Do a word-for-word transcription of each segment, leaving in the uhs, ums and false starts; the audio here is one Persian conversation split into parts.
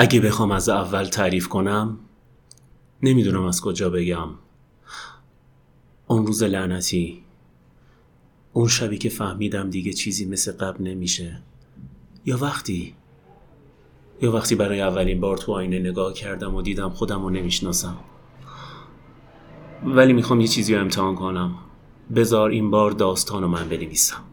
اگه بخوام از اول تعریف کنم نمیدونم از کجا بگم. اون روز لعنتی، اون شبی که فهمیدم دیگه چیزی مثل قبل نمیشه، یا وقتی یا وقتی برای اولین بار تو آینه نگاه کردم و دیدم خودم رو نمیشناسم. ولی میخوام یه چیزی رو امتحان کنم. بذار این بار داستان رو من بنویسم.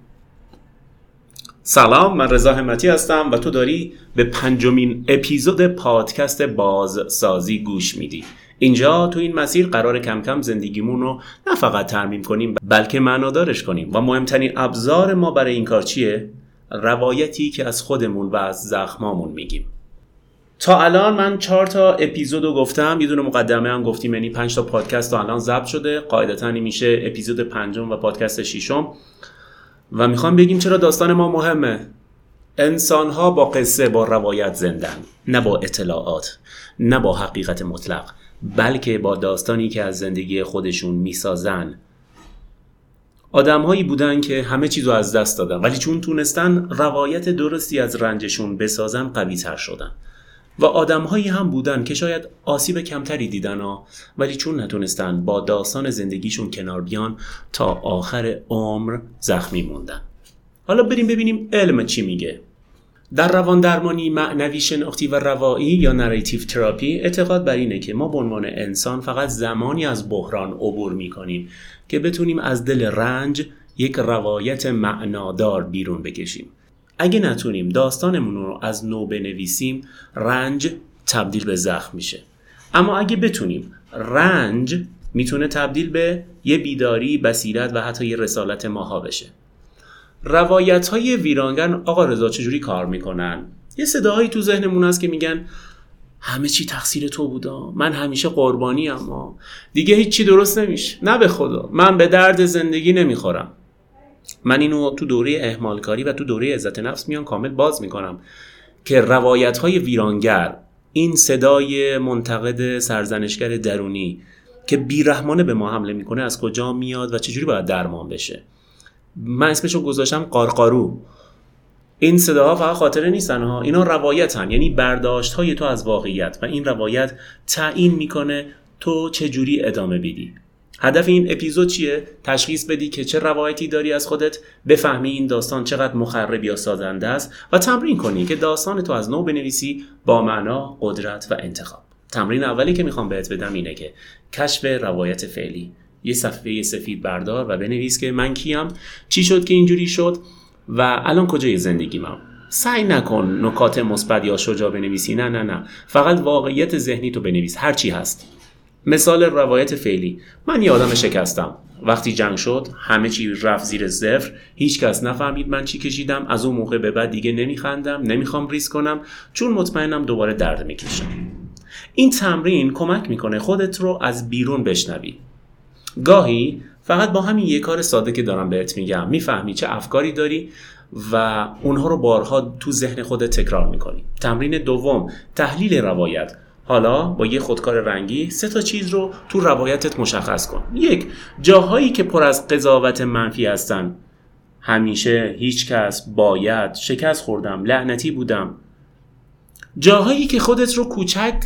سلام، من رضا همتی هستم و تو داری به پنجمین اپیزود پادکست بازسازی گوش میدی. اینجا تو این مسیر قرار کم کم زندگیمون رو نه فقط ترمیم کنیم بلکه معنادارش کنیم و مهمترین ابزار ما برای این کار چیه؟ روایتی که از خودمون و از زخمامون میگیم. تا الان من چهار تا اپیزودو گفتم، یه دونه مقدمه هم گفتیم، یعنی پنج تا پادکست تا الان ضبط شده. قاعدتاً میشه اپیزود پنجم و پادکست ششم. و میخوام بگیم چرا داستان ما مهمه. انسان‌ها با قصه، با روایت زندن، نه با اطلاعات، نه با حقیقت مطلق، بلکه با داستانی که از زندگی خودشون میسازن. آدم‌هایی بودن که همه چیزو از دست دادن، ولی چون تونستن روایت درستی از رنجشون بسازن قوی‌تر شدن. و آدم‌هایی هم بودن که شاید آسیب کمتری دیدن ها، ولی چون نتونستن با داستان زندگیشون کنار بیان تا آخر عمر زخمی موندن. حالا بریم ببینیم علم چی میگه. در روان درمانی معنوی شناختی و روایی یا نریتیو تراپی اعتقاد بر اینه که ما به عنوان انسان فقط زمانی از بحران عبور میکنیم که بتونیم از دل رنج یک روایت معنادار بیرون بکشیم. اگه نتونیم داستانمون رو از نو بنویسیم، رنج تبدیل به زخم میشه. اما اگه بتونیم، رنج میتونه تبدیل به یه بیداری، بصیرت و حتی یه رسالت ماها بشه. روایت های ویرانگر آقا رضا چجوری کار میکنن؟ یه صداهایی تو ذهنمون هست که میگن همه چی تقصیر تو بودا، من همیشه قربانی، اما دیگه هیچ چی درست نمیشه، نه به خدا من به درد زندگی نمیخورم. من اینو تو دوره اهمالکاری و تو دوره عزت نفس میان کامل باز میکنم که روایت های ویرانگر، این صدای منتقد سرزنشگر درونی که بیرحمانه به ما حمله میکنه، از کجا میاد و چجوری باید درمان بشه. من اسمشو گذاشتم قارقارو. این صداها فقط خاطره نیستن ها، اینا روایتن، یعنی برداشت های تو از واقعیت و این روایت تعیین میکنه تو چجوری ادامه بدی. هدف این اپیزود چیه؟ تشخیص بدی که چه روایتی داری از خودت، بفهمی این داستان چقدر مخرب یا سازنده است و تمرین کنی که داستان تو از نو بنویسی با معنا، قدرت و انتخاب. تمرین اولی که میخوام بهت بدم اینه که کشف روایت فعلی. یه صفحه سفید بردار و بنویس که من کیم، چی شد که اینجوری شد و الان کجای زندگیمم. سعی نکن نکات مثبت یا شجاع بنویسی، نه نه نه، فقط واقعیت ذهنی تو بنویس، هر چی هست. مثال روایت فعلی: من یه آدم شکستم. وقتی جنگ شد همه چی رفت زیر صفر، هیچ کس نفهمید من چی کشیدم. از اون موقع به بعد دیگه نمیخندم، نمیخوام ریسک کنم، چون مطمئنم دوباره درد میکشم. این تمرین کمک میکنه خودت رو از بیرون بشنوی. گاهی فقط با همین یه کار ساده که دارم بهت میگم میفهمی چه افکاری داری و اونها رو بارها تو ذهن خودت تکرار میکنی. تمرین دوم: تحلیل روایت. حالا با یه خودکار رنگی سه تا چیز رو تو روایتت مشخص کن. یک، جاهایی که پر از قضاوت منفی هستن. همیشه، هیچ کس، باید، شکست خوردم، لعنتی بودم. جاهایی که خودت رو کوچک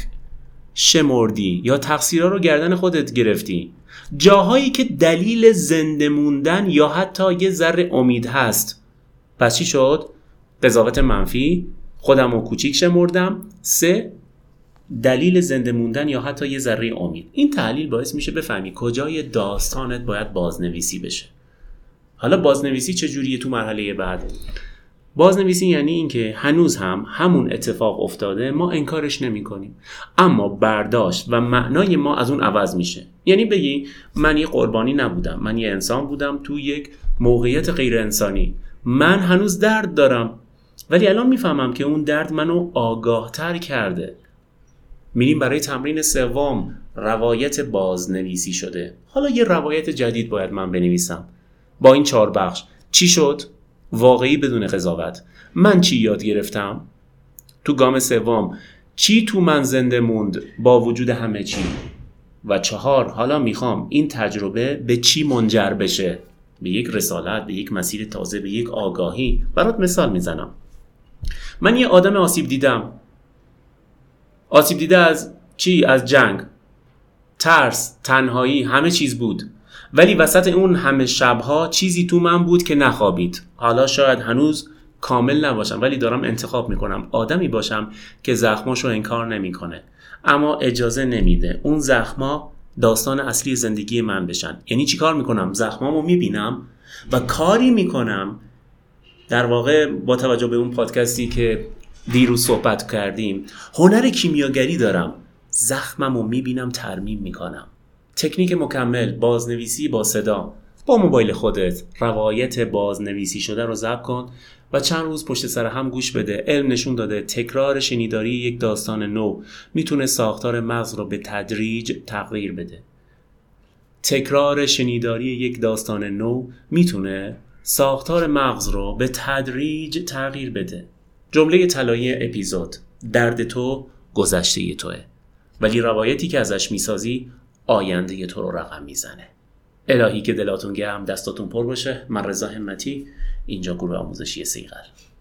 شمردی یا تقصیرها رو گردن خودت گرفتی. جاهایی که دلیل زنده موندن یا حتی یه ذره امید هست. پس چی شد؟ قضاوت منفی، خودم رو کوچیک شمردم. سه، دلیل زنده موندن یا حتی یه ذره امید. این تحلیل باعث میشه بفهمی کجای داستانت باید بازنویسی بشه. حالا بازنویسی چجوریه تو مرحله بعد؟ بازنویسی یعنی این که هنوز هم همون اتفاق افتاده، ما انکارش نمی کنیم، اما برداشت و معنای ما از اون عوض میشه. یعنی بگی من یه قربانی نبودم، من یه انسان بودم تو یک موقعیت غیر انسانی. من هنوز درد دارم، ولی الان میفهمم که اون درد منو آگاه تر کرده. میریم برای تمرین سوم، روایت بازنویسی شده. حالا یه روایت جدید باید من بنویسم با این چهار بخش. چی شد؟ واقعی بدون قضاوت. من چی یاد گرفتم؟ تو گام سوم، چی تو من زنده موند با وجود همه چی؟ و چهار، حالا میخوام این تجربه به چی منجر بشه؟ به یک رسالت، به یک مسیر تازه، به یک آگاهی. برات مثال میزنم. من یه آدم آسیب دیدم. آسیب دیده از چی؟ از جنگ، ترس، تنهایی، همه چیز بود. ولی وسط اون همه شبها چیزی تو من بود که نخوابید. حالا شاید هنوز کامل نباشم، ولی دارم انتخاب میکنم آدمی باشم که زخماشو انکار نمیکنه، اما اجازه نمیده اون زخما داستان اصلی زندگی من بشن. یعنی چی کار میکنم؟ زخمامو میبینم و کاری میکنم. در واقع با توجه به اون پادکستی که دیروز صحبت کردیم، هنر کیمیاگری دارم، زخممو میبینم، ترمیم میکنم. تکنیک مکمل، بازنویسی با صدا. با موبایل خودت روایت بازنویسی شده رو ضبط کن و چند روز پشت سر هم گوش بده. علم نشون داده تکرار شنیداری یک داستان نو میتونه ساختار مغز رو به تدریج تغییر بده. تکرار شنیداری یک داستان نو میتونه ساختار مغز رو به تدریج تغییر بده. جمله طلایی اپیزود: درد تو گذشته توه، ولی روایتی که ازش میسازی آینده تو رو رقم میزنه. الهی که دلاتون گرم، دستاتون پر باشه. من رضا همتی، اینجا گروه آموزشی صیقل.